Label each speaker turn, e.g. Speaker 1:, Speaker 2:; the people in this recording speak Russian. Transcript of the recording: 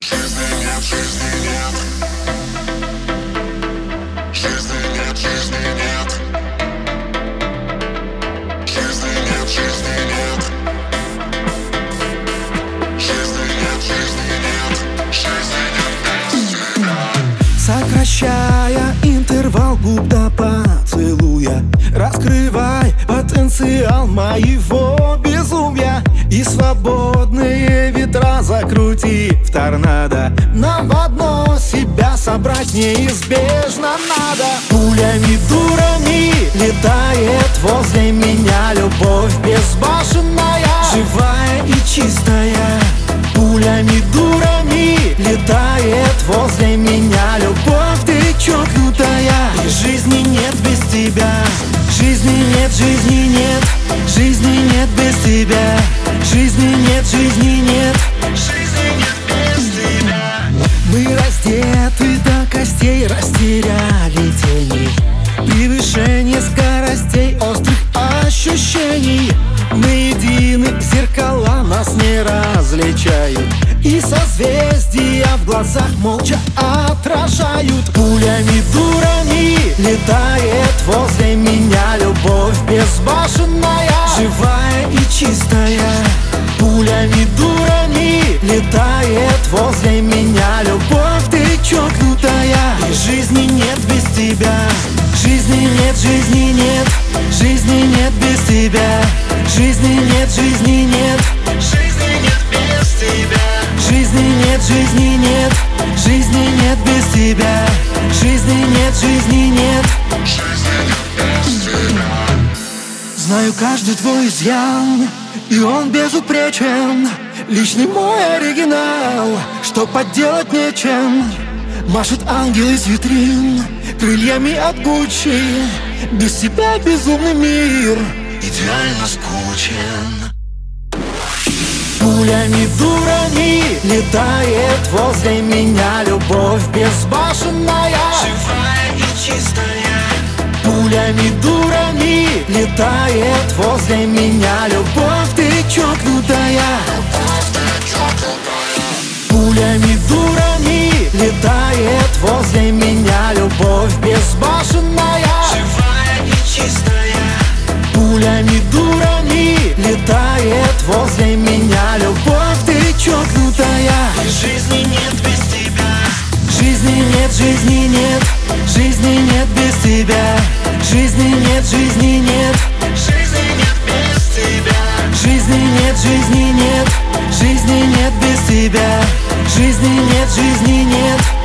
Speaker 1: Жизни нет, жизни нет. Жизни нет, жизни нет. Жизни нет, жизни нет. Жизни нет, жизни нет. Жизни нет без тебя.
Speaker 2: Сокращая интервал губ до поцелуя, раскрывай потенциал моего безумия. И свободные ветра закрути в торнадо. Нам в одно себя собрать неизбежно надо. Пулями, дурами летает возле меня любовь безбашенная, живая и чистая. Пулями, дурами летает возле меня любовь, ты чокнутая. И жизни нет без тебя, жизни нет, жизни нет, жизни нет без тебя, жизни нет, жизни нет, жизни нет без тебя. Мы раздеты до костей, растеряли тени, превышение скоростей, острых ощущений. Мы едины, зеркала нас не различают, и созвездия в глазах молча отражают. Пулями, дурами летает возле меня любовь безбашенная, живая и чистая. Пулями, дурами летает возле меня любовь, ты чокнутая. И жизни нет без тебя, жизни нет, жизни нет, жизни нет без тебя, жизни нет, жизни нет, жизни нет без тебя, жизни нет, жизни нет, жизни нет без тебя, жизни нет, жизни нет,
Speaker 1: Жизни нет без тебя.
Speaker 2: знаю каждый твой изъян, и он безупречен. Личный мой оригинал, что подделать нечем. Машет ангел из витрин крыльями от Гуччи. Без тебя безумный мир идеально скучен. Пулями, дурами летает возле меня любовь безбашенная, живая и чистая. Пулями, дурами летает возле меня любовь, ты чокнутая. Пулями, дурами летает возле меня любовь безбашенная, живая и чистая. Пулями, дурами летает возле меня любовь, ты чокнутая. И жизни нет без тебя, жизни нет, жизни нет, жизни нет без тебя, жизни нет, жизни нет, жизни нет без тебя, жизни нет, жизни нет, жизни нет без тебя, жизни нет, жизни нет.